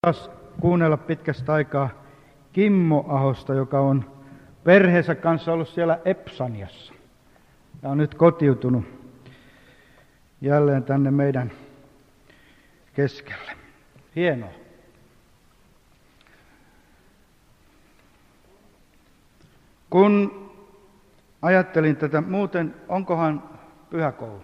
Taas kuunnella pitkästä aikaa Kimmo Ahosta, joka on perheensä kanssa ollut siellä Epsaniassa ja on nyt kotiutunut jälleen tänne meidän keskelle. Hienoa. Kun ajattelin tätä, muuten onkohan pyhäkoulu?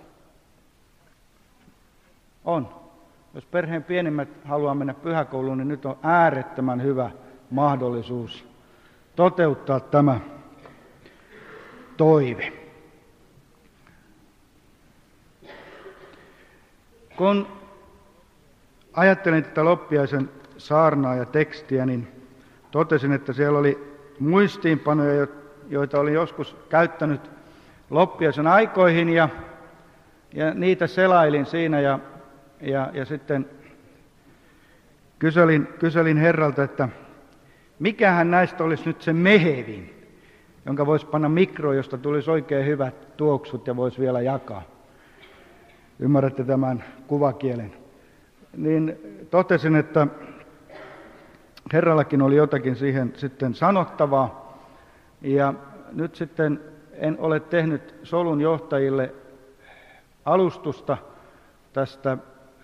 On. Jos perheen pienimmät haluaa mennä pyhäkouluun, niin nyt on äärettömän hyvä mahdollisuus toteuttaa tämä toive. Kun ajattelin tätä Loppiaisen saarnaa ja tekstiä, niin totesin, että siellä oli muistiinpanoja, joita olin joskus käyttänyt Loppiaisen aikoihin, ja niitä selailin siinä, ja sitten kyselin Herralta, että mikähän näistä olisi nyt se mehevin, jonka voisi panna mikroon, josta tulisi oikein hyvät tuoksut ja voisi vielä jakaa. Ymmärrätte tämän kuvakielen. Niin totesin, että Herrallakin oli jotakin siihen sitten sanottavaa. Ja nyt sitten en ole tehnyt solun johtajille alustusta tästä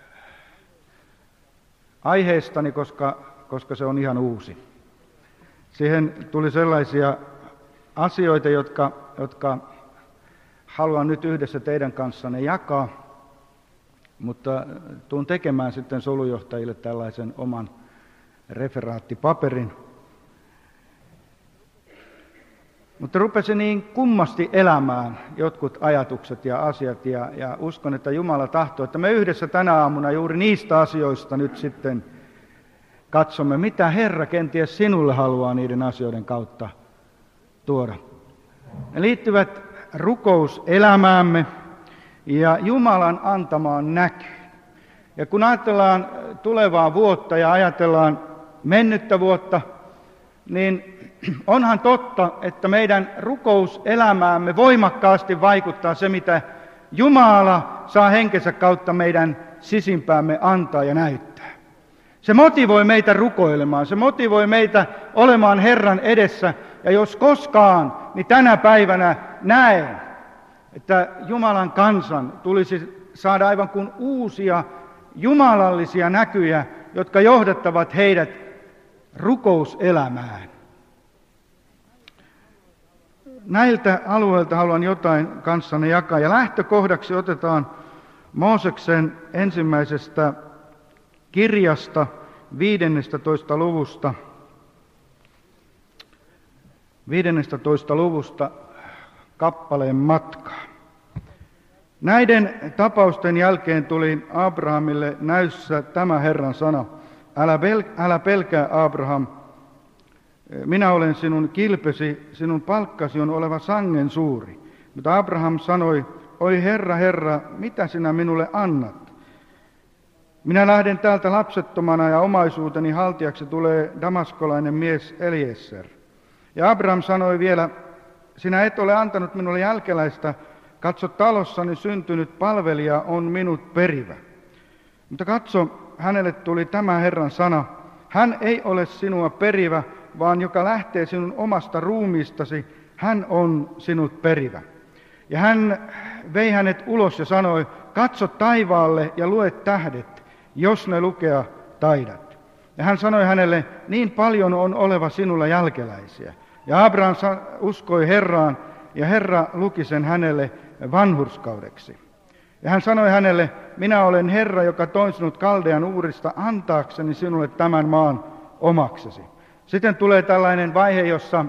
aiheestani, koska se on ihan uusi. Siihen tuli sellaisia asioita, jotka haluan nyt yhdessä teidän kanssanne jakaa, mutta tuun tekemään sitten solujohtajille tällaisen oman referaattipaperin. Mutta rupesi niin kummasti elämään jotkut ajatukset ja asiat, ja uskon, että Jumala tahtoo, että me yhdessä tänä aamuna juuri niistä asioista nyt sitten katsomme, mitä Herra kenties sinulle haluaa niiden asioiden kautta tuoda. Ne liittyvät rukouselämäämme ja Jumalan antamaan näkyyn. Ja kun ajatellaan tulevaa vuotta ja ajatellaan mennyttä vuotta, niin onhan totta, että meidän rukouselämäämme voimakkaasti vaikuttaa se, mitä Jumala saa henkensä kautta meidän sisimpäämme antaa ja näyttää. Se motivoi meitä rukoilemaan, se motivoi meitä olemaan Herran edessä, ja jos koskaan, niin tänä päivänä näen, että Jumalan kansan tulisi saada aivan kuin uusia jumalallisia näkyjä, jotka johdattavat heidät rukouselämään. Näiltä alueilta haluan jotain kanssanne jakaa, ja lähtökohdaksi otetaan Mooseksen ensimmäisestä kirjasta 15. luvusta. 15. luvusta kappaleen matkaa. Näiden tapausten jälkeen tuli Abrahamille näyssä tämä Herran sana: älä pelkää, Abraham, minä olen sinun kilpesi, sinun palkkasi on oleva sangen suuri. Mutta Abraham sanoi: oi Herra, Herra, mitä sinä minulle annat? Minä lähden täältä lapsettomana, ja omaisuuteni haltijaksi tulee damaskolainen mies Eliezer. Ja Abraham sanoi vielä: sinä et ole antanut minulle jälkeläistä, katso, talossani syntynyt palvelija on minut perivä. Mutta katso, hänelle tuli tämä Herran sana: hän ei ole sinua perivä, vaan joka lähtee sinun omasta ruumiistasi, hän on sinut perivä. Ja hän vei hänet ulos ja sanoi: katso taivaalle ja lue tähdet, jos ne lukea taidat. Ja hän sanoi hänelle: niin paljon on oleva sinulla jälkeläisiä. Ja Abraham uskoi Herraan, ja Herra luki sen hänelle vanhurskaudeksi. Ja hän sanoi hänelle: minä olen Herra, joka toin sinut Kaldean Uurista antaakseni sinulle tämän maan omaksesi. Sitten tulee tällainen vaihe, jossa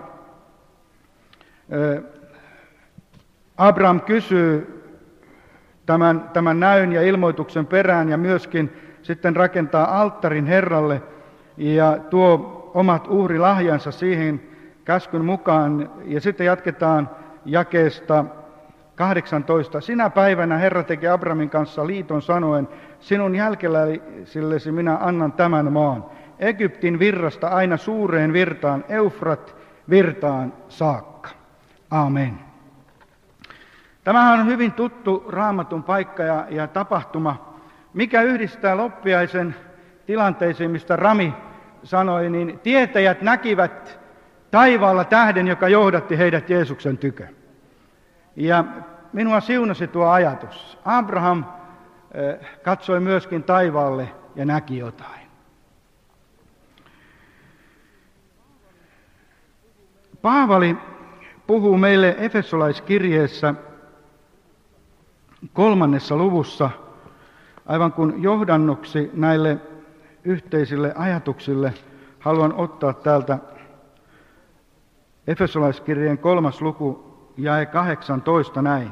Abraham kysyy tämän näyn ja ilmoituksen perään, ja myöskin sitten rakentaa alttarin Herralle ja tuo omat uhrilahjansa siihen käskyn mukaan. Ja sitten jatketaan jakeesta 18. Sinä päivänä Herra teki Abrahamin kanssa liiton sanoen: sinun jälkeläisillesi minä annan tämän maan, Egyptin virrasta aina suureen virtaan, Eufrat virtaan saakka. Amen. Tämähän on hyvin tuttu Raamatun paikka ja tapahtuma, mikä yhdistää Loppiaisen tilanteisiin, mistä Rami sanoi, niin tietäjät näkivät taivaalla tähden, joka johdatti heidät Jeesuksen tykö. Ja minua siunasi tuo ajatus. Abraham katsoi myöskin taivaalle ja näki jotain. Paavali puhuu meille Efesolaiskirjeessä 3. luvussa, aivan kuin johdannoksi näille yhteisille ajatuksille, haluan ottaa täältä Efesolaiskirjeen 3. luku, jae 18 näin.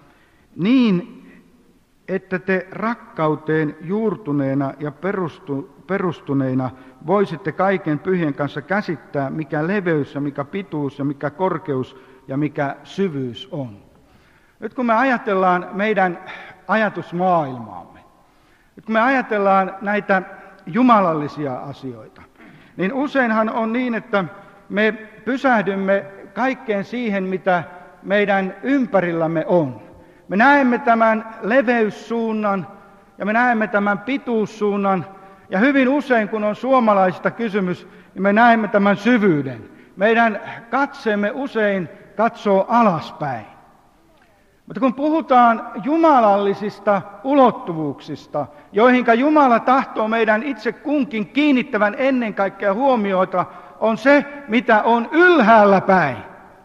Niin, että te rakkauteen juurtuneena ja perustuneina voisitte kaiken pyhien kanssa käsittää, mikä leveys ja mikä pituus ja mikä korkeus ja mikä syvyys on. Nyt kun me ajatellaan meidän ajatusmaailmaamme, nyt kun me ajatellaan näitä jumalallisia asioita, niin useinhan on niin, että me pysähdymme kaikkeen siihen, mitä meidän ympärillämme on. Me näemme tämän leveyssuunnan ja me näemme tämän pituussuunnan, ja hyvin usein, kun on suomalaisista kysymys, niin me näemme tämän syvyyden. Meidän katseemme usein katsoo alaspäin. Mutta kun puhutaan jumalallisista ulottuvuuksista, joihinka Jumala tahtoo meidän itse kunkin kiinnittävän ennen kaikkea huomioita, on se, mitä on ylhäällä päin,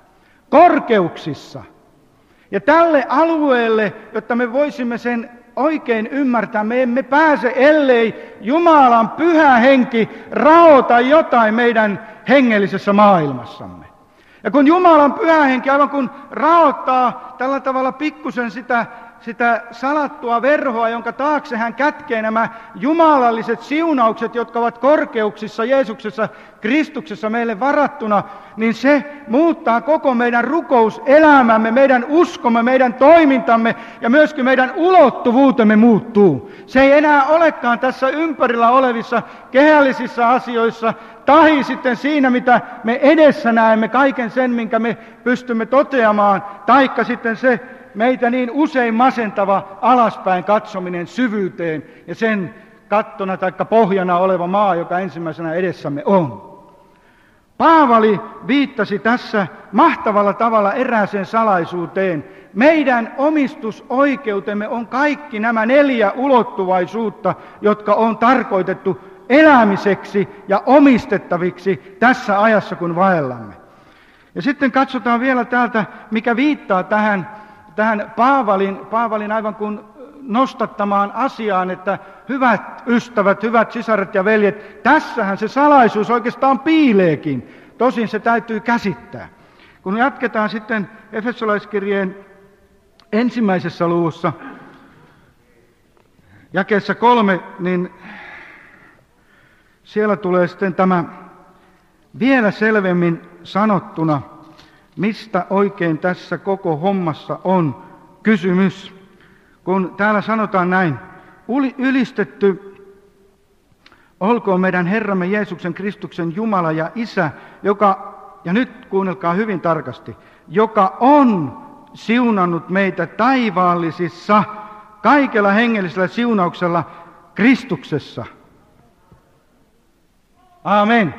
korkeuksissa. Ja tälle alueelle, jotta me voisimme sen oikein ymmärtää, me emme pääse, ellei Jumalan pyhä henki raota jotain meidän hengellisessä maailmassamme. Ja kun Jumalan pyhä henki aivan kun raottaa tällä tavalla pikkusen sitä salattua verhoa, jonka taakse hän kätkee nämä jumalalliset siunaukset, jotka ovat korkeuksissa Jeesuksessa, Kristuksessa meille varattuna, niin se muuttaa koko meidän rukouselämämme, meidän uskomme, meidän toimintamme ja myöskin meidän ulottuvuutemme muuttuu. Se ei enää olekaan tässä ympärillä olevissa kehällisissä asioissa, tahi sitten siinä, mitä me edessä näemme, kaiken sen, minkä me pystymme toteamaan, taikka sitten se meitä niin usein masentava alaspäin katsominen syvyyteen ja sen kattona tai pohjana oleva maa, joka ensimmäisenä edessämme on. Paavali viittasi tässä mahtavalla tavalla erääseen salaisuuteen. Meidän omistusoikeutemme on kaikki nämä 4 ulottuvaisuutta, jotka on tarkoitettu elämiseksi ja omistettaviksi tässä ajassa, kun vaellamme. Ja sitten katsotaan vielä täältä, mikä viittaa tähän Paavalin aivan kuin nostattamaan asiaan, että hyvät ystävät, hyvät sisaret ja veljet, tässähän se salaisuus oikeastaan piileekin. Tosin se täytyy käsittää. Kun jatketaan sitten Efesolaiskirjeen 1. luvussa, jakeessa 3, niin siellä tulee sitten tämä vielä selvemmin sanottuna, mistä oikein tässä koko hommassa on kysymys. Kun täällä sanotaan näin, ylistetty olkoon meidän Herramme Jeesuksen Kristuksen Jumala ja Isä, joka, ja nyt kuunnelkaa hyvin tarkasti, joka on siunannut meitä taivaallisissa kaikella hengellisellä siunauksella Kristuksessa. Aamen.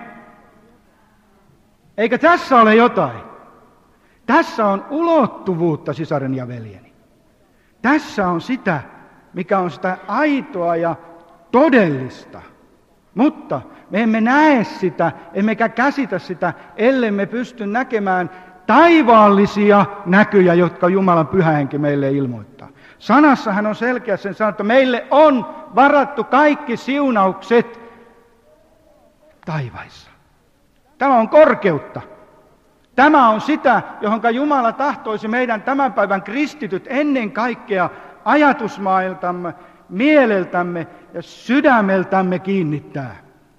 Eikä tässä ole jotain? Tässä on ulottuvuutta, sisaren ja veljeni. Tässä on sitä, mikä on sitä aitoa ja todellista. Mutta me emme näe sitä, emmekä käsitä sitä, ellemme pysty näkemään taivaallisia näkyjä, jotka Jumalan pyhä henki meille ilmoittaa. Sanassa hän on selkeä sen sanoo, että meille on varattu kaikki siunaukset taivaissa. Tämä on korkeutta. Tämä on sitä, johonka Jumala tahtoisi meidän tämän päivän kristityt ennen kaikkea ajatusmaailmamme, mieleltämme ja sydämeltämme kiinnittää.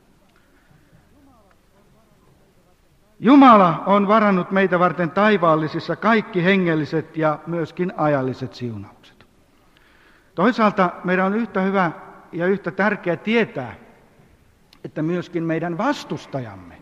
Jumala on varannut meitä varten taivaallisissa kaikki hengelliset ja myöskin ajalliset siunaukset. Toisaalta meidän on yhtä hyvä ja yhtä tärkeää tietää, että myöskin meidän vastustajamme,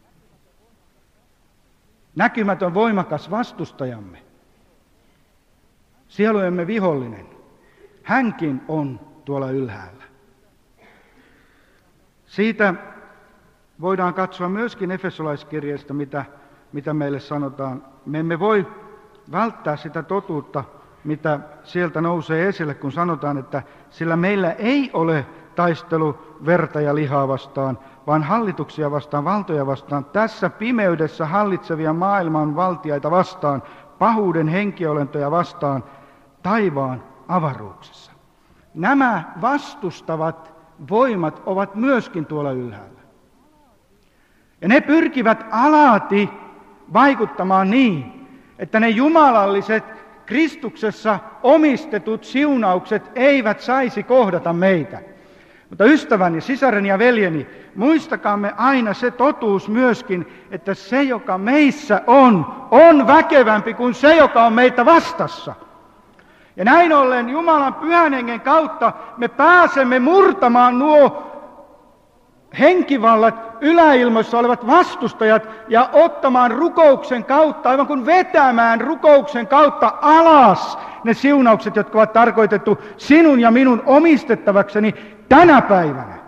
näkymätön voimakas vastustajamme, sielujemme vihollinen, hänkin on tuolla ylhäällä. Siitä voidaan katsoa myöskin Efesolaiskirjeestä, mitä meille sanotaan. Me emme voi välttää sitä totuutta, mitä sieltä nousee esille, kun sanotaan, että sillä meillä ei ole taistelu verta ja lihaa vastaan, vaan hallituksia vastaan, valtoja vastaan, tässä pimeydessä hallitsevia maailman valtiaita vastaan, pahuuden henkiolentoja vastaan, taivaan avaruuksissa. Nämä vastustavat voimat ovat myöskin tuolla ylhäällä. Ja ne pyrkivät alati vaikuttamaan niin, että ne jumalalliset Kristuksessa omistetut siunaukset eivät saisi kohdata meitä. Mutta ystäväni, sisareni ja veljeni, muistakaamme aina se totuus myöskin, että se, joka meissä on väkevämpi kuin se, joka on meitä vastassa. Ja näin ollen Jumalan Pyhän Hengen kautta me pääsemme murtamaan nuo henkivallat, yläilmoissa olevat vastustajat ja ottamaan rukouksen kautta, aivan kuin vetämään rukouksen kautta alas ne siunaukset, jotka ovat tarkoitettu sinun ja minun omistettavakseni tänä päivänä.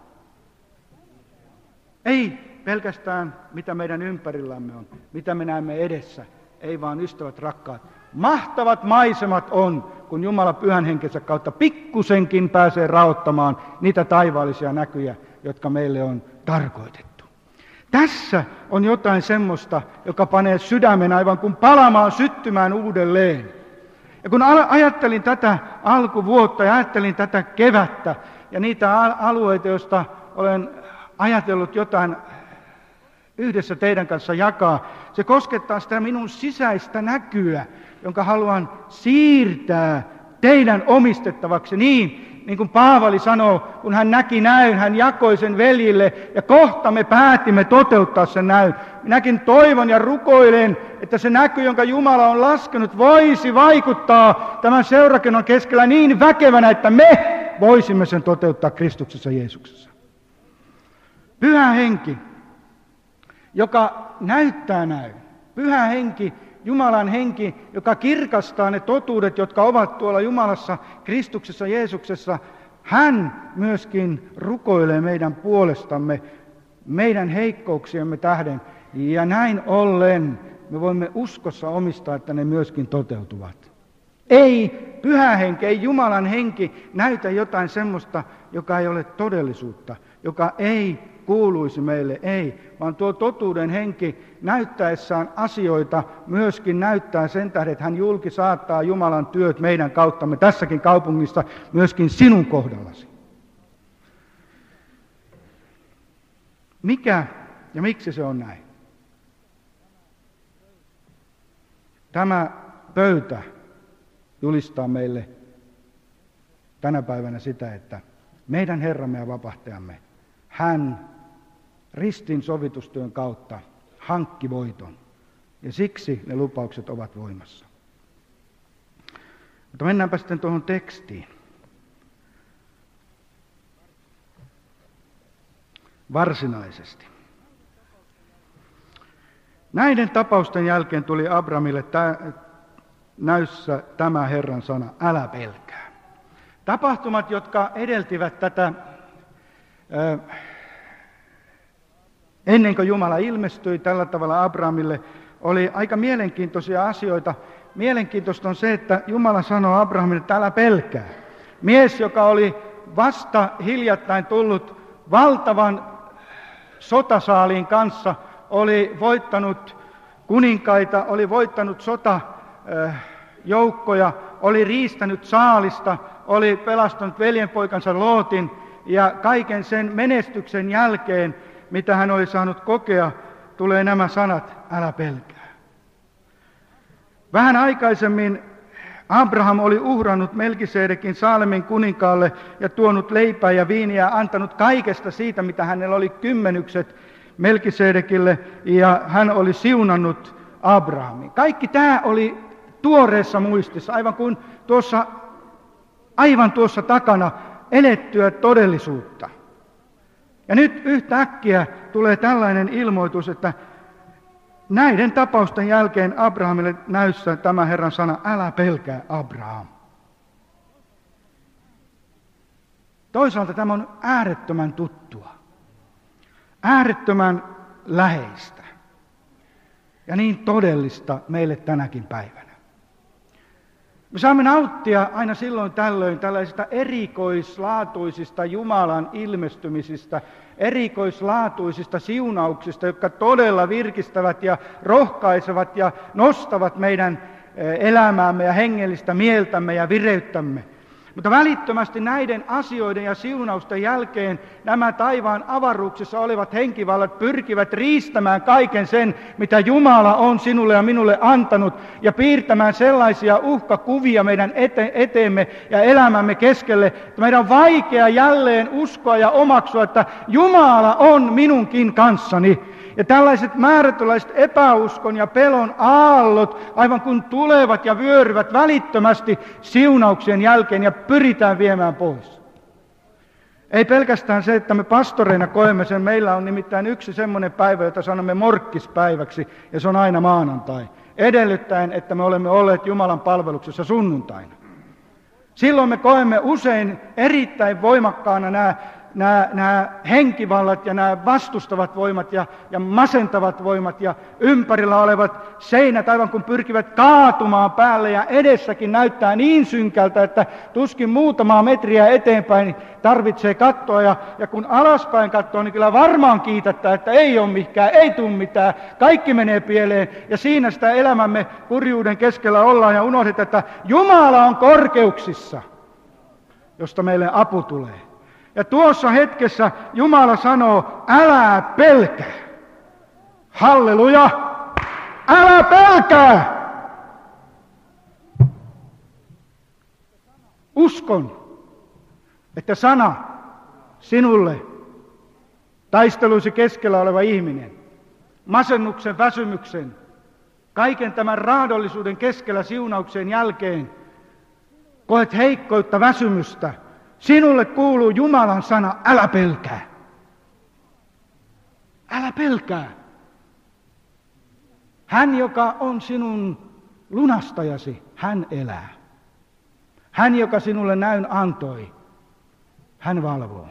Ei pelkästään mitä meidän ympärillämme on, mitä me näemme edessä, ei vaan ystävät rakkaat. Mahtavat maisemat on, kun Jumala Pyhän Henkensä kautta pikkusenkin pääsee raottamaan niitä taivaallisia näkyjä, jotka meille on tarkoitettu. Tässä on jotain semmoista, joka panee sydämen aivan kuin palamaan, syttymään uudelleen. Ja kun ajattelin tätä alkuvuotta ja ajattelin tätä kevättä ja niitä alueita, joista olen ajatellut jotain yhdessä teidän kanssa jakaa, se koskettaa sitä minun sisäistä näkyä, jonka haluan siirtää teidän omistettavaksi niin kuin Paavali sanoo, kun hän näki näyn, hän jakoi sen veljille ja kohta me päätimme toteuttaa sen näyn. Minäkin toivon ja rukoilen, että se näky, jonka Jumala on laskenut, voisi vaikuttaa tämän seurakunnan keskellä niin väkevänä, että me voisimme sen toteuttaa Kristuksessa Jeesuksessa. Pyhä Henki, joka näyttää näyn. Pyhä Henki, Jumalan Henki, joka kirkastaa ne totuudet, jotka ovat tuolla Jumalassa, Kristuksessa, Jeesuksessa. Hän myöskin rukoilee meidän puolestamme, meidän heikkouksiemme tähden. Ja näin ollen me voimme uskossa omistaa, että ne myöskin toteutuvat. Ei Pyhä Henki, ei Jumalan Henki näytä jotain semmoista, joka ei ole todellisuutta, joka ei kuuluisi meille, ei, vaan tuo totuuden henki näyttäessään asioita myöskin näyttää sen tähden, että hän julki saattaa Jumalan työt meidän kauttamme tässäkin kaupungissa myöskin sinun kohdallasi. Mikä ja miksi se on näin? Tämä pöytä julistaa meille tänä päivänä sitä, että meidän Herramme ja vapahtajamme, hän ristin sovitustyön kautta hankki voiton. Ja siksi ne lupaukset ovat voimassa. Mutta mennäänpä sitten tuohon tekstiin. Varsinaisesti. Näiden tapausten jälkeen tuli Abrahamille näyssä tämä Herran sana, älä pelkää. Tapahtumat, jotka edeltivät tätä ennen kuin Jumala ilmestyi tällä tavalla Abrahamille, oli aika mielenkiintoisia asioita. Mielenkiintoista on se, että Jumala sanoo Abrahamille, että älä pelkää. Mies, joka oli vasta hiljattain tullut valtavan sotasaaliin kanssa, oli voittanut kuninkaita, oli voittanut sotajoukkoja, oli riistänyt saalista, oli pelastanut veljenpoikansa Lootin ja kaiken sen menestyksen jälkeen, mitä hän oli saanut kokea, tulee nämä sanat, älä pelkää. Vähän aikaisemmin Abraham oli uhrannut Melkisedekin Saalemin kuninkaalle ja tuonut leipää ja viiniä ja antanut kaikesta siitä, mitä hänellä oli kymmenykset Melkisedekille, ja hän oli siunannut Abrahamin. Kaikki tämä oli tuoreessa muistissa, aivan tuossa takana elettyä todellisuutta. Ja nyt yhtäkkiä tulee tällainen ilmoitus, että näiden tapausten jälkeen Abrahamille näyssä tämä Herran sana, älä pelkää Abraham. Toisaalta tämä on äärettömän tuttua. äärettömän läheistä ja niin todellista meille tänäkin päivänä. Me saamme nauttia aina silloin tällöin tällaisista erikoislaatuisista Jumalan ilmestymisistä, erikoislaatuisista siunauksista, jotka todella virkistävät ja rohkaisevat ja nostavat meidän elämäämme ja hengellistä mieltämme ja vireyttämme. Mutta välittömästi näiden asioiden ja siunausten jälkeen nämä taivaan avaruuksissa olevat henkivallat pyrkivät riistämään kaiken sen, mitä Jumala on sinulle ja minulle antanut, ja piirtämään sellaisia uhkakuvia meidän eteemme ja elämämme keskelle, että meidän on vaikea jälleen uskoa ja omaksua, että Jumala on minunkin kanssani. Ja tällaiset määrätynlaiset epäuskon ja pelon aallot aivan kun tulevat ja vyöryvät välittömästi siunauksien jälkeen ja pyritään viemään pois. Ei pelkästään se, että me pastoreina koemme sen. Meillä on nimittäin yksi semmoinen päivä, jota sanomme morkkispäiväksi, ja se on aina maanantai. Edellyttäen, että me olemme olleet Jumalan palveluksessa sunnuntaina. Silloin me koemme usein erittäin voimakkaana nämä henkivallat ja nämä vastustavat voimat ja masentavat voimat ja ympärillä olevat seinät aivan kun pyrkivät kaatumaan päälle ja edessäkin näyttää niin synkältä, että tuskin muutamaa metriä eteenpäin tarvitsee katsoa ja kun alaspäin katsoo, niin kyllä varmaan kiitättää, että ei ole mikään, ei tule mitään, kaikki menee pieleen ja siinä sitä elämämme kurjuuden keskellä ollaan ja unohdetaan, että Jumala on korkeuksissa, josta meille apu tulee. Ja tuossa hetkessä Jumala sanoo, älä pelkää. Halleluja! Älä pelkää! Uskon, että sana sinulle, taisteluisi keskellä oleva ihminen, masennuksen, väsymyksen, kaiken tämän raadollisuuden keskellä siunauksen jälkeen, koet heikkoutta, väsymystä, sinulle kuuluu Jumalan sana, älä pelkää. Älä pelkää. Hän, joka on sinun lunastajasi, hän elää. Hän, joka sinulle näyn antoi, hän valvoo.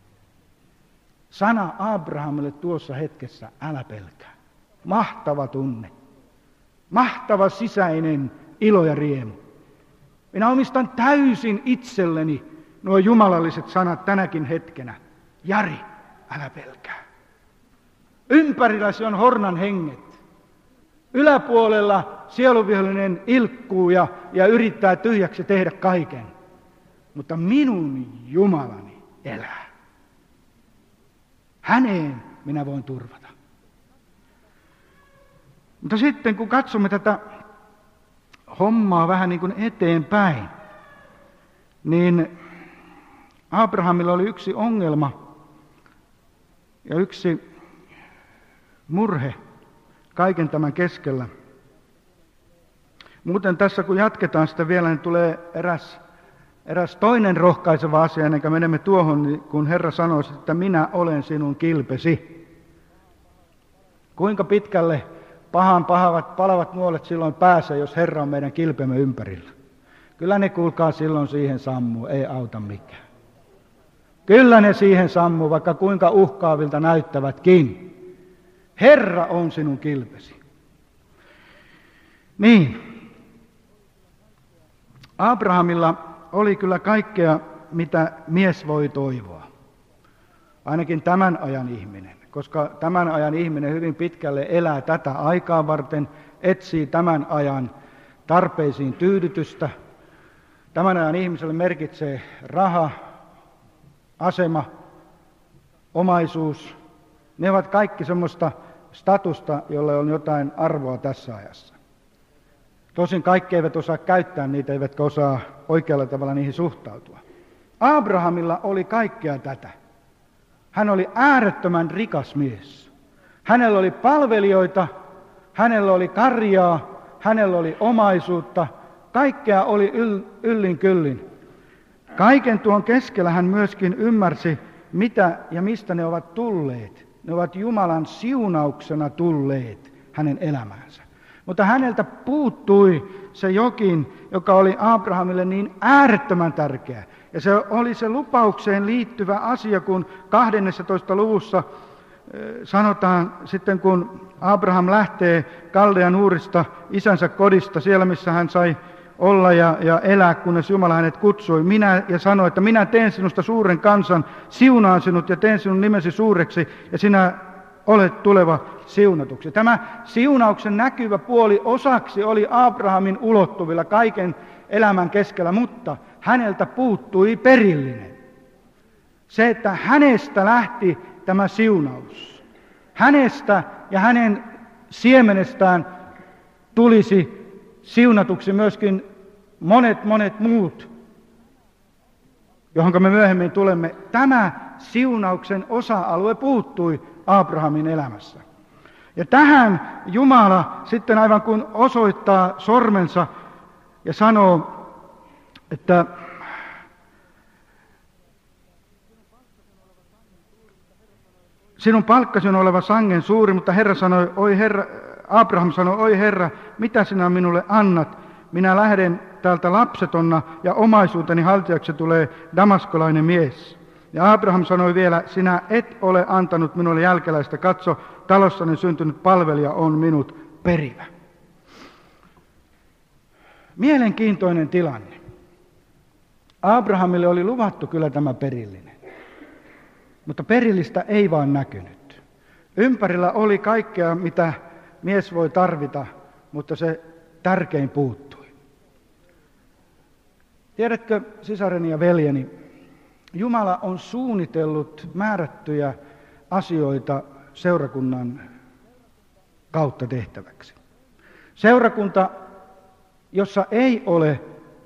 Sana Abrahamille tuossa hetkessä, älä pelkää. Mahtava tunne. Mahtava sisäinen ilo ja riemu. Minä omistan täysin itselleni nuo jumalalliset sanat tänäkin hetkenä. Jari, älä pelkää. Ympärilläsi on hornan henget. Yläpuolella sieluvihollinen ilkkuu ja yrittää tyhjäksi tehdä kaiken. Mutta minun Jumalani elää. Häneen minä voin turvata. Mutta sitten kun katsomme tätä hommaa vähän niin kuin eteenpäin, niin Abrahamilla oli yksi ongelma ja yksi murhe kaiken tämän keskellä. Muuten tässä kun jatketaan sitä vielä, niin tulee eräs toinen rohkaiseva asia, ennen kuin menemme tuohon, niin kun Herra sanoi, että minä olen sinun kilpesi. Kuinka pitkälle palavat nuolet silloin pääsee, jos Herra on meidän kilpemme ympärillä? Kyllä ne kuulkaa silloin siihen sammuu, ei auta mikään. Kyllä ne siihen sammuu, vaikka kuinka uhkaavilta näyttävätkin. Herra on sinun kilpesi. Niin. Abrahamilla oli kyllä kaikkea, mitä mies voi toivoa. Ainakin tämän ajan ihminen. Koska tämän ajan ihminen hyvin pitkälle elää tätä aikaa varten, etsii tämän ajan tarpeisiin tyydytystä. Tämän ajan ihmiselle merkitsee raha, asema, omaisuus. Ne ovat kaikki semmoista statusta, jolle on jotain arvoa tässä ajassa. Tosin kaikki eivät osaa käyttää niitä, eivätkä osaa oikealla tavalla niihin suhtautua. Abrahamilla oli kaikkea tätä. Hän oli äärettömän rikas mies. Hänellä oli palvelijoita, hänellä oli karjaa, hänellä oli omaisuutta, kaikkea oli yllin kyllin. Kaiken tuon keskellä hän myöskin ymmärsi, mitä ja mistä ne ovat tulleet. Ne ovat Jumalan siunauksena tulleet hänen elämäänsä. Mutta häneltä puuttui se jokin, joka oli Abrahamille niin äärettömän tärkeä. Ja se oli se lupaukseen liittyvä asia, kun 12. luvussa sanotaan sitten, kun Abraham lähtee Kaldean Uurista, isänsä kodista, siellä missä hän sai olla ja elää, kunnes Jumala hänet kutsui, ja sanoi, että minä teen sinusta suuren kansan, siunaan sinut ja teen sinun nimesi suureksi, ja sinä olet tuleva siunatuksi. Tämä siunauksen näkyvä puoli osaksi oli Abrahamin ulottuvilla kaiken elämän keskellä, mutta häneltä puuttui perillinen. Se, että hänestä lähti tämä siunaus. Hänestä ja hänen siemenestään tulisi siunatuksi myöskin monet muut, johon me myöhemmin tulemme. Tämä siunauksen osa-alue puuttui Abrahamin elämässä. Ja tähän Jumala sitten aivan kuin osoittaa sormensa ja sanoo, että sinun palkkasi on oleva sangen suuri, mutta Abraham sanoi, oi Herra, mitä sinä minulle annat? Minä lähden täältä lapsetonna ja omaisuuteni haltijaksi tulee damaskolainen mies. Ja Abraham sanoi vielä, sinä et ole antanut minulle jälkeläistä, katso, talossani syntynyt palvelija on minut perivä. Mielenkiintoinen tilanne. Abrahamille oli luvattu kyllä tämä perillinen, mutta perillistä ei vaan näkynyt. Ympärillä oli kaikkea, mitä mies voi tarvita, mutta se tärkein puuttui. Tiedätkö, sisareni ja veljeni, Jumala on suunnitellut määrättyjä asioita seurakunnan kautta tehtäväksi. Seurakunta, jossa ei ole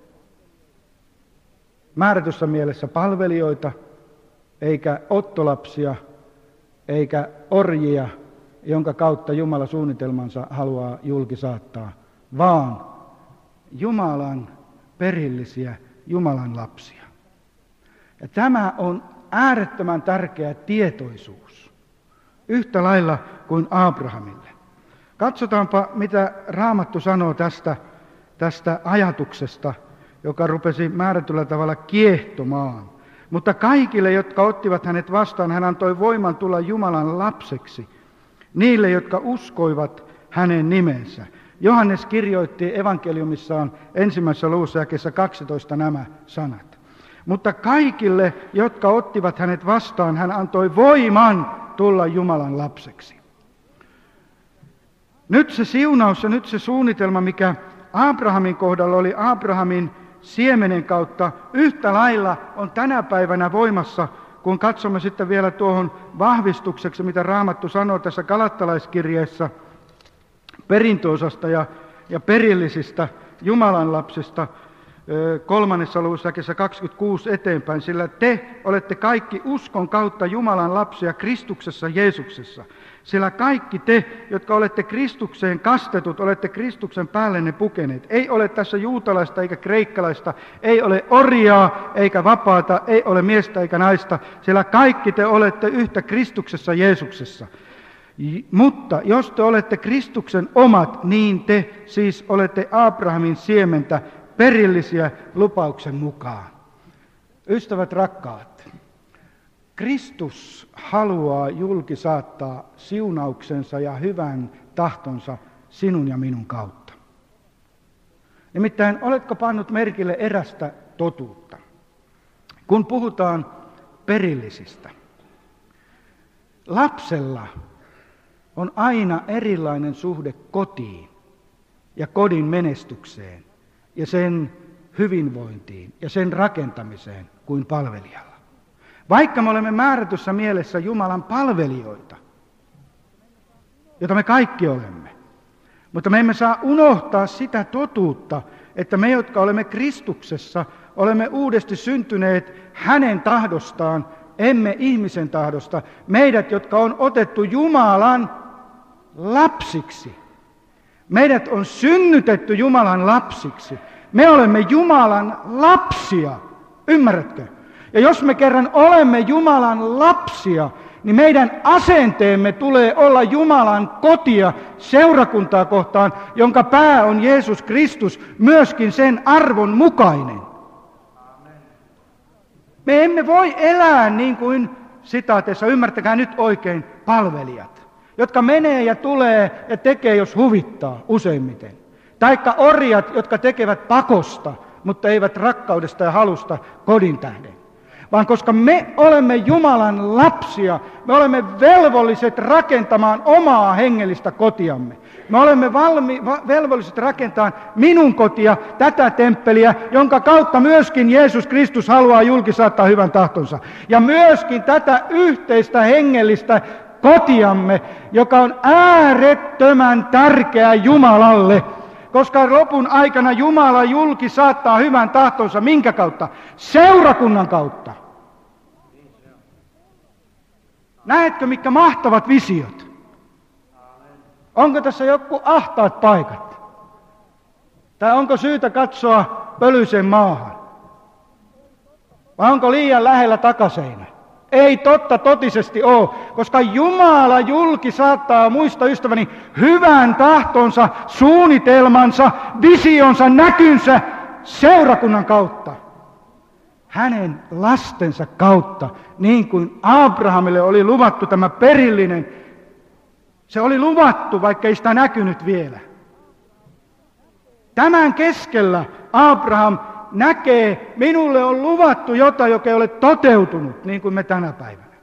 määrätyssä mielessä palvelijoita, eikä ottolapsia, eikä orjia, jonka kautta Jumala suunnitelmansa haluaa julki saattaa, vaan Jumalan perillisiä Jumalan lapsia. Ja tämä on äärettömän tärkeä tietoisuus, yhtä lailla kuin Abrahamille. Katsotaanpa, mitä Raamattu sanoo tästä ajatuksesta, joka rupesi määrätyllä tavalla kiehtomaan. Mutta kaikille, jotka ottivat hänet vastaan, hän antoi voiman tulla Jumalan lapseksi, niille, jotka uskoivat hänen nimensä. Johannes kirjoitti evankeliumissaan 1. luvussa jakeessa 12 nämä sanat. Mutta kaikille, jotka ottivat hänet vastaan, hän antoi voiman tulla Jumalan lapseksi. Nyt se siunaus ja nyt se suunnitelma, mikä Abrahamin kohdalla oli Abrahamin siemenen kautta, yhtä lailla on tänä päivänä voimassa, kun katsomme sitten vielä tuohon vahvistukseksi, mitä Raamattu sanoo tässä Galattalaiskirjeessä perintöosasta ja perillisistä Jumalan lapsista 3. luvussa jakeessa 26 eteenpäin, sillä te olette kaikki uskon kautta Jumalan lapsia Kristuksessa Jeesuksessa. Sillä kaikki te, jotka olette Kristukseen kastetut, olette Kristuksen päällenne pukeneet. Ei ole tässä juutalaista eikä kreikkalaista, ei ole orjaa eikä vapaata, ei ole miestä eikä naista, sillä kaikki te olette yhtä Kristuksessa Jeesuksessa. Mutta jos te olette Kristuksen omat, niin te siis olette Abrahamin siementä, perillisiä lupauksen mukaan. Ystävät rakkaat, Kristus haluaa julki saattaa siunauksensa ja hyvän tahtonsa sinun ja minun kautta. Nimittäin, oletko pannut merkille erästä totuutta? Kun puhutaan perillisistä, lapsella on aina erilainen suhde kotiin ja kodin menestykseen ja sen hyvinvointiin ja sen rakentamiseen kuin palvelijalla. Vaikka me olemme määrätyssä mielessä Jumalan palvelijoita, jota me kaikki olemme, mutta me emme saa unohtaa sitä totuutta, että me, jotka olemme Kristuksessa, olemme uudesti syntyneet hänen tahdostaan, emme ihmisen tahdosta. Meidät, jotka on otettu Jumalan lapsiksi. Meidät on synnytetty Jumalan lapsiksi. Me olemme Jumalan lapsia. Ymmärrätkö? Ja jos me kerran olemme Jumalan lapsia, niin meidän asenteemme tulee olla Jumalan kotia, seurakuntaa kohtaan, jonka pää on Jeesus Kristus, myöskin sen arvon mukainen. Me emme voi elää niin kuin sitaateissa, ymmärtäkää nyt oikein, palvelijat, jotka menee ja tulee ja tekee, jos huvittaa useimmiten. Taikka orjat, jotka tekevät pakosta, mutta eivät rakkaudesta ja halusta kodin tähden. Vaan koska me olemme Jumalan lapsia, me olemme velvolliset rakentamaan omaa hengellistä kotiamme. Me olemme velvolliset rakentamaan minun kotia, tätä temppeliä, jonka kautta myöskin Jeesus Kristus haluaa julkisaattaa hyvän tahtonsa. Ja myöskin tätä yhteistä hengellistä kotiamme, joka on äärettömän tärkeä Jumalalle. Koska lopun aikana Jumala julki saattaa hyvän tahtonsa minkä kautta? Seurakunnan kautta. Näetkö, mitkä mahtavat visiot? Onko tässä joku ahtaat paikat? Tai onko syytä katsoa pölyiseen maahan? Vai onko liian lähellä takaseinä? Ei totta totisesti ole, koska Jumala julki saattaa, muista ystäväni, hyvän tahtonsa, suunnitelmansa, visionsa, näkynsä seurakunnan kautta. Hänen lastensa kautta, niin kuin Abrahamille oli luvattu tämä perillinen. Se oli luvattu, vaikka ei sitä näkynyt vielä. Tämän keskellä Abraham näkee, minulle on luvattu jotain, joka ei ole toteutunut, niin kuin me tänä päivänä.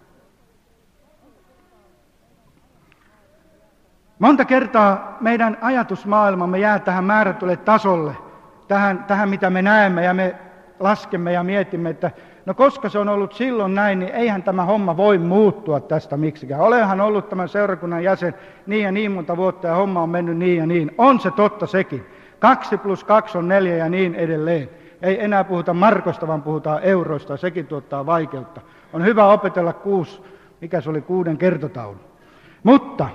Monta kertaa meidän ajatusmaailmamme jää tähän määrätylle tasolle, tähän mitä me näemme, ja me laskemme ja mietimme, että no koska se on ollut silloin näin, niin eihän tämä homma voi muuttua tästä miksikään. Olenhan ollut tämän seurakunnan jäsen niin ja niin monta vuotta, ja homma on mennyt niin ja niin. On se totta sekin. 2 + 2 on 4 ja niin edelleen. Ei enää puhuta markosta, vaan puhutaan euroista, sekin tuottaa vaikeutta. On hyvä opetella 6 kertotaulu. Mutta,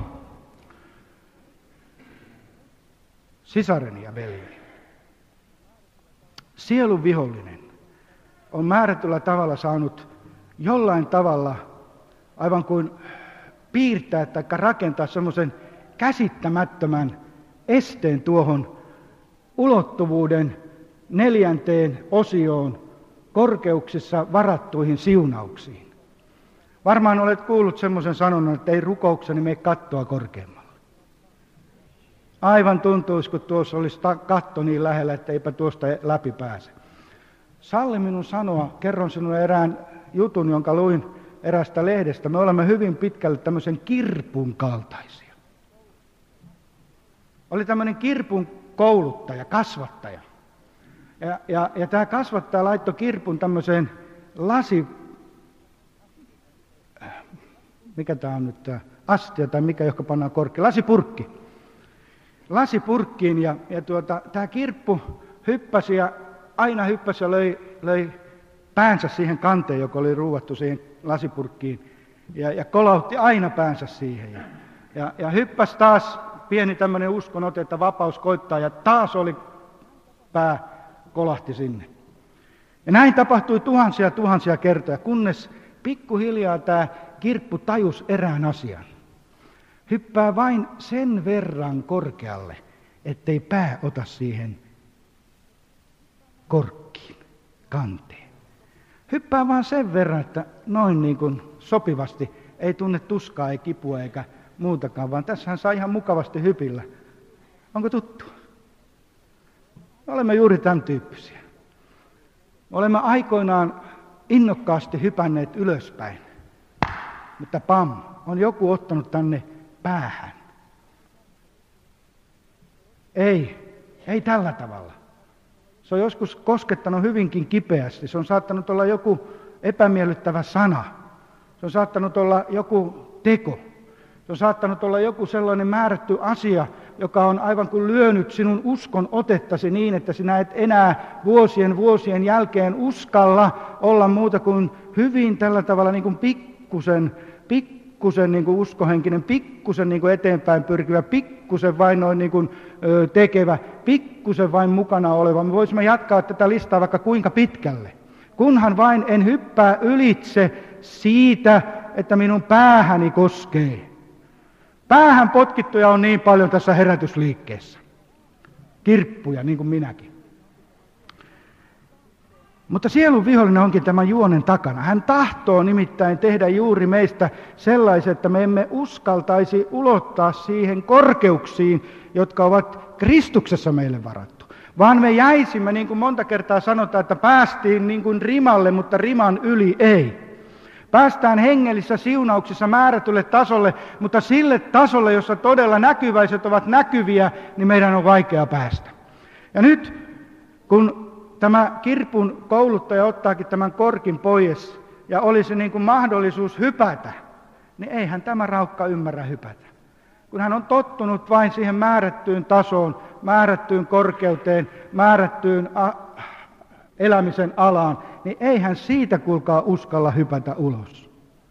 sisareni ja veljeni, sielun vihollinen on määrätyllä tavalla saanut jollain tavalla aivan kuin piirtää tai rakentaa semmoisen käsittämättömän esteen tuohon ulottuvuuden 4. osioon korkeuksissa varattuihin siunauksiin. Varmaan olet kuullut semmoisen sanonnan, että ei rukoukseni mene kattoa korkeammalla. Aivan tuntuisi, kun tuossa olisi katto niin lähellä, että eipä tuosta läpi pääse. Salli minun sanoa, kerron sinulle erään jutun, jonka luin eräästä lehdestä. Me olemme hyvin pitkälle tämmöisen kirpun kaltaisia. Oli tämmöinen kirpun kouluttaja, kasvattaja. Ja tämä kasvattaja laittoi kirpun tämmöiseen mikä tämä on nyt, astia tai mikä, joka pannaan korkealle, lasipurkkiin, ja tämä kirppu hyppäsi ja aina hyppäsi ja löi päänsä siihen kanteen, joka oli ruuvattu siihen lasipurkkiin, ja kolautti aina päänsä siihen. Ja hyppäsi taas pieni tämmöinen uskonote, että vapaus koittaa, ja taas oli pää kolahti sinne. Ja näin tapahtui tuhansia kertoja, kunnes pikkuhiljaa tämä kirppu tajus erään asian. Hyppää vain sen verran korkealle, ettei pää ota siihen korkkiin, kanteen. Hyppää vaan sen verran, että noin niin kuin sopivasti, ei tunne tuskaa, ei kipua eikä muutakaan, vaan tässähän saa ihan mukavasti hypillä. Onko tuttua? Me olemme juuri tämän tyyppisiä. Me olemme aikoinaan innokkaasti hypänneet ylöspäin, mutta on joku ottanut tänne päähän. Ei tällä tavalla. Se on joskus koskettanut hyvinkin kipeästi. Se on saattanut olla joku epämiellyttävä sana. Se on saattanut olla joku teko. Se on saattanut olla joku sellainen määrätty asia, joka on aivan kuin lyönyt sinun uskon otettasi niin, että sinä et enää vuosien jälkeen uskalla olla muuta kuin hyvin tällä tavalla niin kuin pikkusen niin kuin uskohenkinen, pikkusen niin kuin eteenpäin pyrkivä, pikkusen vain noin niin kuin tekevä, pikkusen vain mukana oleva. Me voisimme jatkaa tätä listaa vaikka kuinka pitkälle. Kunhan vain en hyppää ylitse siitä, että minun päähäni koskee. Päähän potkittuja on niin paljon tässä herätysliikkeessä. Kirppuja, niin kuin minäkin. Mutta sielun vihollinen onkin tämän juonen takana. Hän tahtoo nimittäin tehdä juuri meistä sellaisen, että me emme uskaltaisi ulottaa siihen korkeuksiin, jotka ovat Kristuksessa meille varattu. Vaan me jäisimme, niin kuin monta kertaa sanotaan, että päästiin niin kuin rimalle, mutta riman yli ei. Päästään hengellisissä siunauksissa määrätylle tasolle, mutta sille tasolle, jossa todella näkyväiset ovat näkyviä, niin meidän on vaikea päästä. Ja nyt, kun tämä kirpun kouluttaja ottaakin tämän korkin pois ja olisi niin kuin mahdollisuus hypätä, niin eihän tämä raukka ymmärrä hypätä. Kun hän on tottunut vain siihen määrättyyn tasoon, määrättyyn korkeuteen, määrättyyn elämisen alaan, niin eihän siitä kuulkaa uskalla hypätä ulos.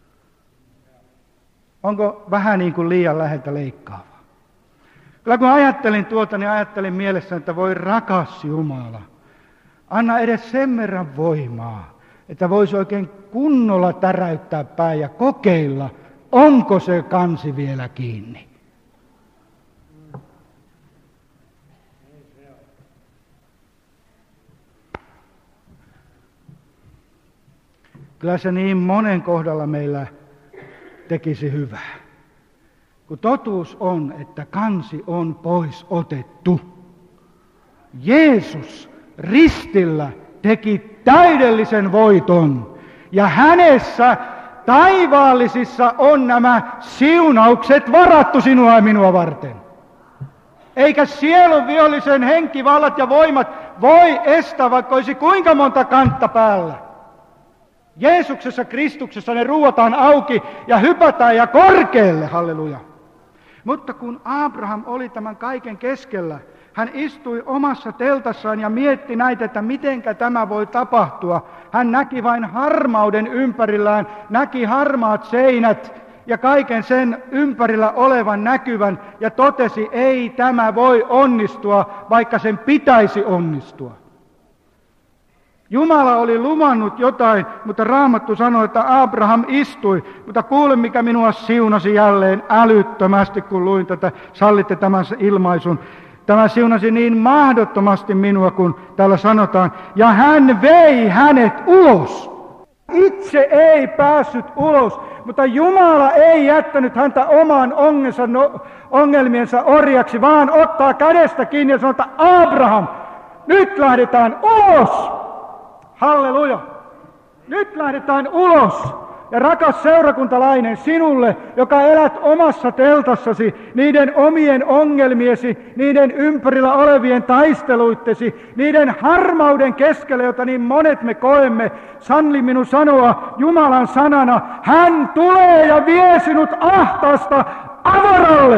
Onko vähän niin kuin liian läheltä leikkaavaa? Kyllä kun ajattelin tuota, niin ajattelin mielessäni, että voi rakas Jumala, anna edes sen verran voimaa, että voisi oikein kunnolla täräyttää pää ja kokeilla, onko se kansi vielä kiinni. Kyllä se niin monen kohdalla meillä tekisi hyvää. Kun totuus on, että kansi on pois otettu. Jeesus ristillä teki täydellisen voiton. Ja hänessä taivaallisissa on nämä siunaukset varattu sinua ja minua varten. Eikä sielun vihollisen henkivallat ja voimat voi estää, vaikka olisi kuinka monta kantta päällä. Jeesuksessa, Kristuksessa ne ruuataan auki ja hypätään ja korkealle, halleluja. Mutta kun Abraham oli tämän kaiken keskellä, hän istui omassa teltassaan ja mietti näitä, että mitenkä tämä voi tapahtua. Hän näki vain harmauden ympärillään, näki harmaat seinät ja kaiken sen ympärillä olevan näkyvän ja totesi, ei tämä voi onnistua, vaikka sen pitäisi onnistua. Jumala oli luvannut jotain, mutta Raamattu sanoi, että Abraham istui. Mutta kuule, mikä minua siunasi jälleen älyttömästi, kun luin tätä, sallitte tämän ilmaisun. Tämä siunasi niin mahdottomasti minua, kun täällä sanotaan, ja hän vei hänet ulos. Itse ei päässyt ulos, mutta Jumala ei jättänyt häntä oman ongelmiensa orjaksi, vaan ottaa kädestä kiinni ja sanoo, että Abraham, nyt lähdetään ulos. Halleluja! Nyt lähdetään ulos. Ja rakas seurakuntalainen, sinulle, joka elät omassa teltassasi, niiden omien ongelmiesi, niiden ympärillä olevien taisteluittesi, niiden harmauden keskellä, jota niin monet me koemme, salli minun sanoa Jumalan sanana, hän tulee ja vie sinut ahtaasta avaralle.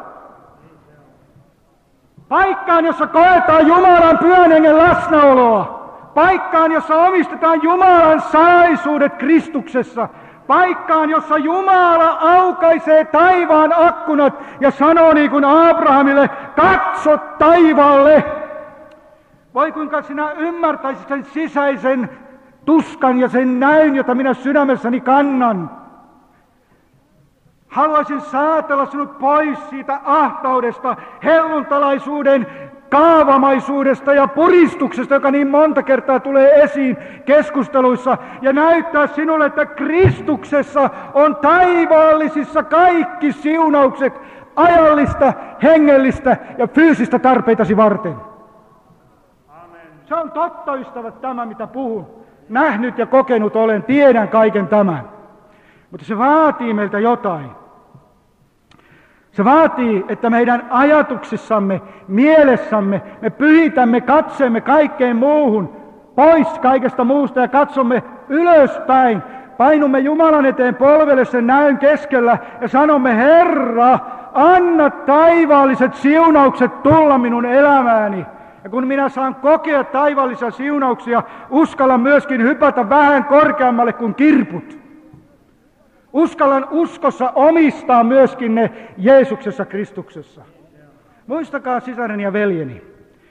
Paikkaan, jossa koetaan Jumalan pyhän hengen läsnäoloa. Paikkaan, jossa omistetaan Jumalan salaisuudet Kristuksessa. Paikkaan, jossa Jumala aukaisee taivaan akkunat ja sanoo niin kuin Abrahamille, katso taivaalle. Voi kuinka sinä ymmärtäisit sen sisäisen tuskan ja sen näyn, jota minä sydämessäni kannan. Haluaisin saatella sinut pois siitä ahtaudesta, helluntalaisuuden kaavamaisuudesta ja puristuksesta, joka niin monta kertaa tulee esiin keskusteluissa, ja näyttää sinulle, että Kristuksessa on taivaallisissa kaikki siunaukset ajallista, hengellistä ja fyysistä tarpeitasi varten. Amen. Se on totta, ystävät, tämä mitä puhun. Nähnyt ja kokenut olen, tiedän kaiken tämän. Mutta se vaatii meiltä jotain. Se vaatii, että meidän ajatuksissamme, mielessämme, me pyhitämme katseemme kaikkeen muuhun, pois kaikesta muusta ja katsomme ylöspäin. Painumme Jumalan eteen polvelle sen näyn keskellä ja sanomme, Herra, anna taivaalliset siunaukset tulla minun elämääni. Ja kun minä saan kokea taivaallisia siunauksia, uskallan myöskin hypätä vähän korkeammalle kuin kirput. Uskallan uskossa omistaa myöskin ne Jeesuksessa Kristuksessa. Muistakaa, sisareni ja veljeni,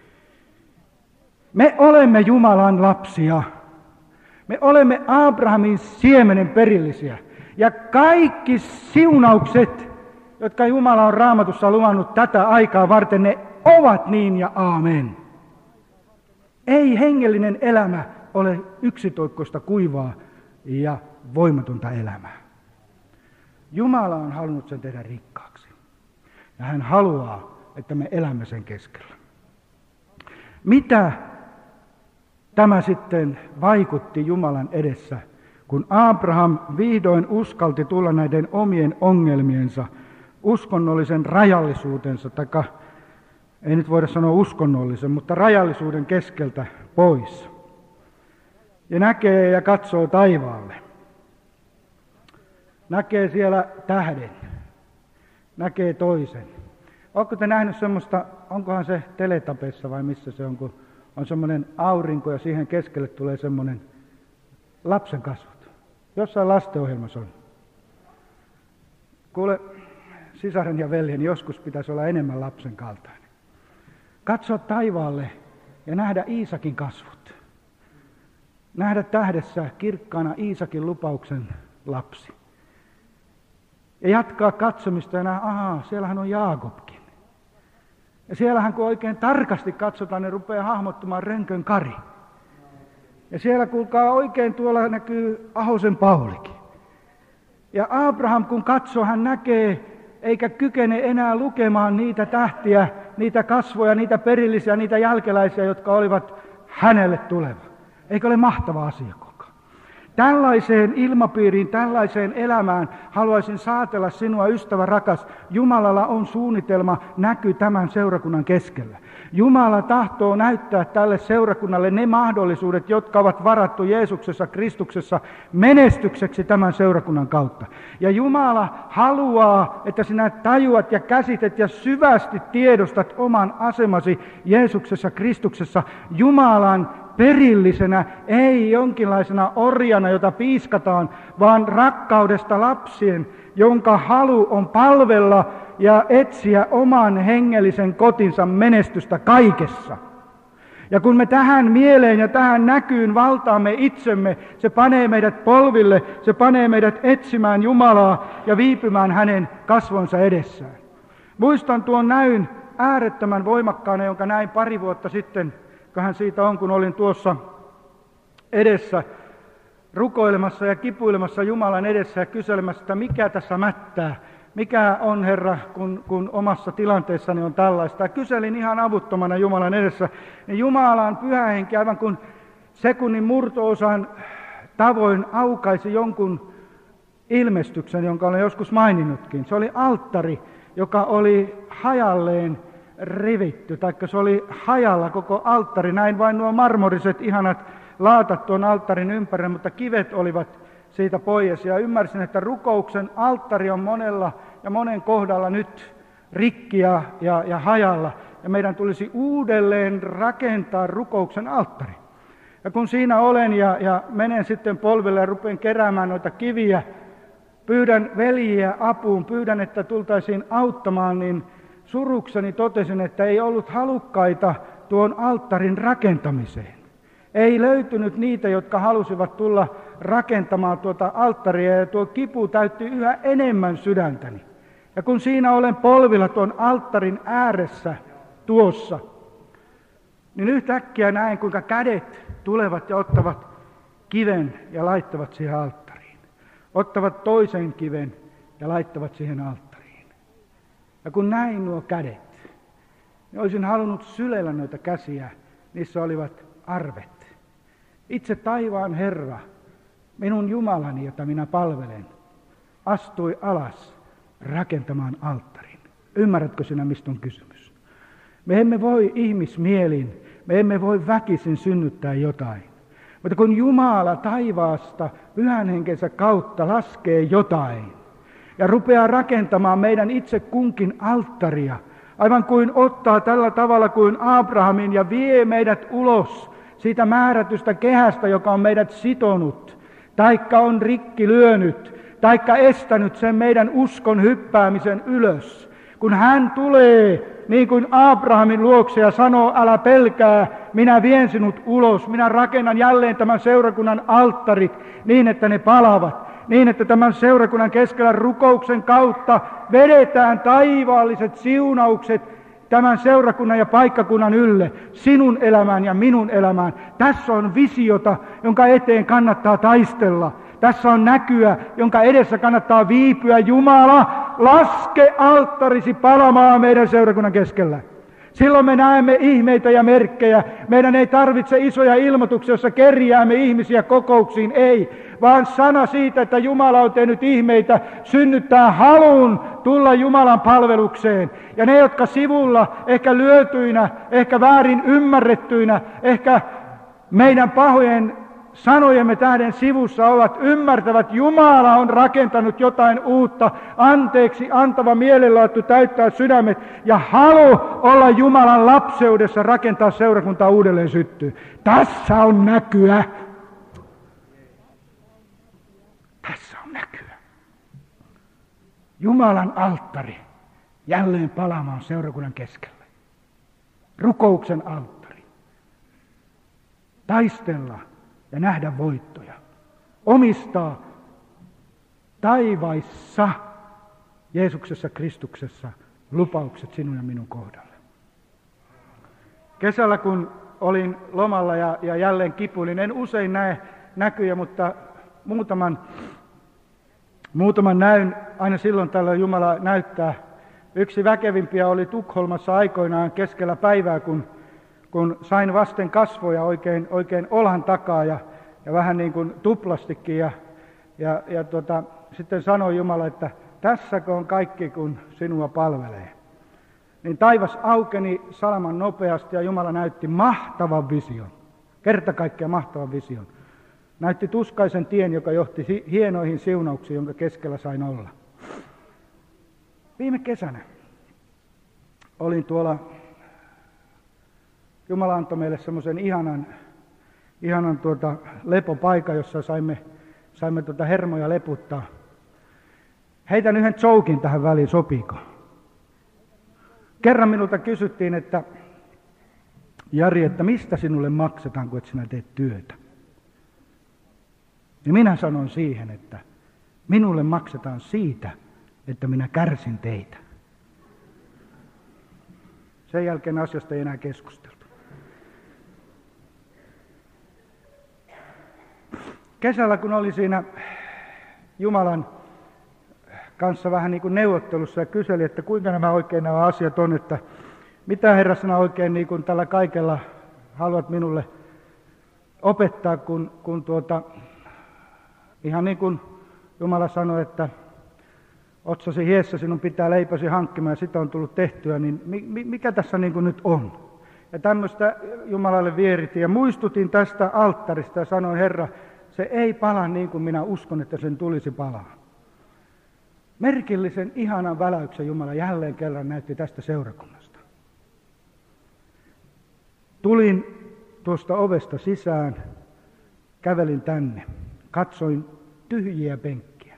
me olemme Jumalan lapsia. Me olemme Abrahamin siemenen perillisiä. Ja kaikki siunaukset, jotka Jumala on Raamatussa luvannut tätä aikaa varten, ne ovat niin ja aamen. Ei hengellinen elämä ole yksitoikkoista, kuivaa ja voimatonta elämää. Jumala on halunnut sen tehdä rikkaaksi. Ja hän haluaa, että me elämme sen keskellä. Mitä tämä sitten vaikutti Jumalan edessä, kun Abraham vihdoin uskalti tulla näiden omien ongelmiensa, uskonnollisen rajallisuutensa, taikka ei nyt voida sanoa uskonnollisen, mutta rajallisuuden keskeltä pois. Ja näkee ja katsoo taivaalle. Näkee siellä tähden. Näkee toisen. Oletko te nähnyt semmoista, onkohan se Teletapeissa vai missä se on, kun on semmoinen aurinko ja siihen keskelle tulee semmoinen lapsen kasvot. Jossain lastenohjelmassa on. Kuule, sisaren ja veljen joskus pitäisi olla enemmän lapsen kaltainen. Katsoa taivaalle ja nähdä Iisakin kasvot. Nähdä tähdessä kirkkaana Iisakin lupauksen lapsi. Ja jatkaa katsomista ja nähdä, siellähän on Jaakobkin. Ja siellähän kun oikein tarkasti katsotaan, niin rupeaa hahmottumaan Rönkön Kari. Ja siellä kuulkaa oikein tuolla näkyy Ahosen Paulikin. Ja Abraham kun katsoo, hän näkee, eikä kykene enää lukemaan niitä tähtiä, niitä kasvoja, niitä perillisiä, niitä jälkeläisiä, jotka olivat hänelle tuleva. Eikö ole mahtava asia? Tällaiseen ilmapiiriin, tällaiseen elämään haluaisin saatella sinua, ystävä rakas. Jumalalla on suunnitelma, näky tämän seurakunnan keskellä. Jumala tahtoo näyttää tälle seurakunnalle ne mahdollisuudet, jotka ovat varattu Jeesuksessa, Kristuksessa menestykseksi tämän seurakunnan kautta. Ja Jumala haluaa, että sinä tajuat ja käsität ja syvästi tiedostat oman asemasi Jeesuksessa, Kristuksessa, Jumalan perillisenä, ei jonkinlaisena orjana, jota piiskataan, vaan rakkaudesta lapsien, jonka halu on palvella ja etsiä oman hengellisen kotinsa menestystä kaikessa. Ja kun me tähän mieleen ja tähän näkyyn valtaamme itsemme, se panee meidät polville, se panee meidät etsimään Jumalaa ja viipymään hänen kasvonsa edessään. Muistan tuon näyn äärettömän voimakkaana, jonka näin pari vuotta sitten, hän siitä on, kun olin tuossa edessä rukoilemassa ja kipuilemassa Jumalan edessä ja kyselemässä, että mikä tässä mättää, mikä on Herra, kun omassa tilanteessani on tällaista. Ja kyselin ihan avuttomana Jumalan edessä, niin Jumalan pyhä henki aivan kuin sekunnin murto-osan tavoin aukaisi jonkun ilmestyksen, jonka olen joskus maininnutkin. Se oli alttari, joka oli hajalleen rivitty, taikka se oli hajalla koko alttari, näin vain nuo marmoriset ihanat laatat tuon alttarin ympärillä, mutta kivet olivat siitä pois. Ja ymmärsin, että rukouksen alttari on monella ja monen kohdalla nyt rikki ja hajalla, ja meidän tulisi uudelleen rakentaa rukouksen alttari. Ja kun siinä olen ja menen sitten polville ja rupean keräämään noita kiviä, pyydän veljiä apuun, pyydän, että tultaisiin auttamaan, niin surukseni totesin, että ei ollut halukkaita tuon alttarin rakentamiseen. Ei löytynyt niitä, jotka halusivat tulla rakentamaan tuota alttaria, ja tuo kipu täytti yhä enemmän sydäntäni. Ja kun siinä olen polvilla tuon alttarin ääressä tuossa, niin yhtäkkiä näen, kuinka kädet tulevat ja ottavat kiven ja laittavat siihen alttariin. Ottavat toisen kiven ja laittavat siihen alttariin. Ja kun näin nuo kädet, niin olisin halunnut sylellä noita käsiä, niissä olivat arvet. Itse taivaan Herra, minun Jumalani, jota minä palvelen, astui alas rakentamaan alttarin. Ymmärrätkö sinä, mistä on kysymys? Me emme voi ihmismielin, me emme voi väkisin synnyttää jotain. Mutta kun Jumala taivaasta pyhän henkensä kautta laskee jotain ja rupeaa rakentamaan meidän itse kunkin alttaria, aivan kuin ottaa tällä tavalla kuin Abrahamin ja vie meidät ulos siitä määrätystä kehästä, joka on meidät sitonut, taikka on rikki lyönyt, taikka estänyt sen meidän uskon hyppäämisen ylös. Kun hän tulee niin kuin Abrahamin luokse ja sanoo, älä pelkää, minä vien sinut ulos, minä rakennan jälleen tämän seurakunnan alttarit niin, että ne palavat. Niin, että tämän seurakunnan keskellä rukouksen kautta vedetään taivaalliset siunaukset tämän seurakunnan ja paikkakunnan ylle, sinun elämään ja minun elämään. Tässä on visiota, jonka eteen kannattaa taistella. Tässä on näkyä, jonka edessä kannattaa viipyä. Jumala, laske alttarisi palamaan meidän seurakunnan keskellä. Silloin me näemme ihmeitä ja merkkejä. Meidän ei tarvitse isoja ilmoituksia, joissa kerjäämme ihmisiä kokouksiin. Ei, vaan sana siitä, että Jumala on tehnyt ihmeitä, synnyttää halun tulla Jumalan palvelukseen. Ja ne, jotka sivulla, ehkä lyötyinä, ehkä väärin ymmärrettyinä, ehkä meidän pahojen sanojemme tähden sivussa ovat, ymmärtävät, Jumala on rakentanut jotain uutta, anteeksi antava mielenlaatu täyttää sydämet ja halu olla Jumalan lapseudessa, rakentaa seurakuntaa uudelleen syttyy. Tässä on näkyä. Tässä on näkyä. Jumalan alttari jälleen palaamaan seurakunnan keskelle. Rukouksen alttari. Taistella ja nähdä voittoja. Omistaa taivaissa Jeesuksessa Kristuksessa lupaukset sinun ja minun kohdalle. Kesällä kun olin lomalla ja jälleen kipuilin, en usein näe näkyjä, mutta muutaman näyn aina silloin tällöin Jumala näyttää. Yksi väkevimpiä oli Tukholmassa aikoinaan keskellä päivää, kun sain vasten kasvoja oikein olhan takaa ja vähän niin kuin tuplastikin. Sitten sanoi Jumala, että tässäkö on kaikki, kun sinua palvelee. Niin taivas aukeni salaman nopeasti ja Jumala näytti mahtavan vision. Kerta kaikkiaan mahtavan vision. Näytti tuskaisen tien, joka johti hienoihin siunauksiin, jonka keskellä sain olla. Viime kesänä olin tuolla, Jumala antoi meille semmoisen ihanan lepopaikan, jossa saimme hermoja leputtaa. Heitän yhden jokin tähän väliin, sopiiko? Kerran minulta kysyttiin, että Jari, että mistä sinulle maksetaan, kun et sinä teet työtä? Ja minä sanoin siihen, että minulle maksetaan siitä, että minä kärsin teitä. Sen jälkeen asiasta ei enää keskusteltu. Kesällä, kun olin siinä Jumalan kanssa vähän niin kuin neuvottelussa ja kyseli, että kuinka nämä asiat on, että mitä Herra sinä oikein niin kuin tällä kaikella haluat minulle opettaa, kun ihan niin kuin Jumala sanoi, että otsasi hiessä sinun pitää leipäsi hankkimaan ja sitä on tullut tehtyä, niin mikä tässä niin kuin nyt on? Ja tämmöistä Jumalalle vieritin ja muistutin tästä alttarista ja sanoin, Herra, se ei pala niin kuin minä uskon, että sen tulisi palaa. Merkillisen ihanan väläyksen Jumala jälleen kerran näytti tästä seurakunnasta. Tulin tuosta ovesta sisään, kävelin tänne, katsoin tyhjiä penkkiä.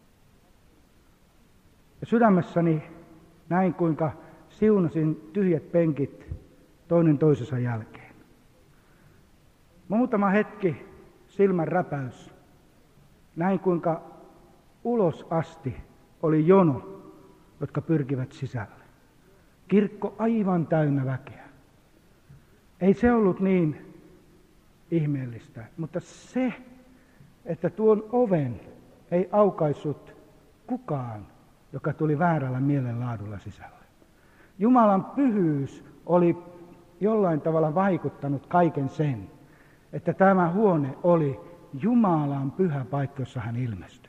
Ja sydämessäni näin, kuinka siunasin tyhjät penkit toinen toisensa jälkeen. Muutama hetki silmän räpäys. Näin, kuinka ulos asti oli jono, jotka pyrkivät sisälle. Kirkko aivan täynnä väkeä. Ei se ollut niin ihmeellistä, mutta se, että tuon oven ei aukaissut kukaan, joka tuli väärällä mielenlaadulla sisälle. Jumalan pyhyys oli jollain tavalla vaikuttanut kaiken sen, että tämä huone oli Jumalan pyhä paikka, jossa hän ilmestyi.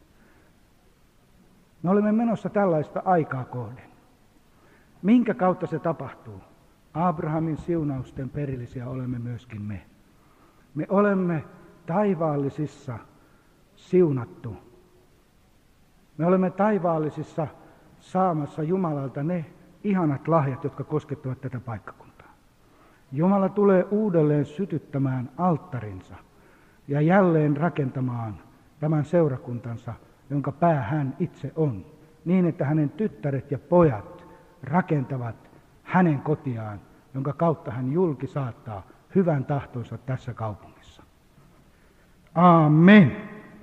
Me olemme menossa tällaista aikaa kohden. Minkä kautta se tapahtuu? Abrahamin siunausten perillisiä olemme myöskin me. Me olemme taivaallisissa siunattu. Me olemme taivaallisissa saamassa Jumalalta ne ihanat lahjat, jotka koskettavat tätä paikkakuntaa. Jumala tulee uudelleen sytyttämään alttarinsa ja jälleen rakentamaan tämän seurakuntansa, jonka pää hän itse on, niin että hänen tyttäret ja pojat rakentavat hänen kotiaan, jonka kautta hän julki saattaa hyvän tahtonsa tässä kaupungissa. Amen.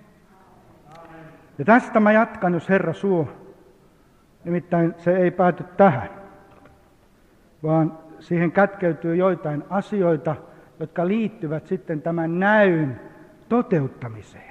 Ja tästä mä jatkan, jos Herra suo. Nimittäin se ei pääty tähän. vaan siihen kätkeytyy joitain asioita, jotka liittyvät sitten tämän näyn toteuttamiseen.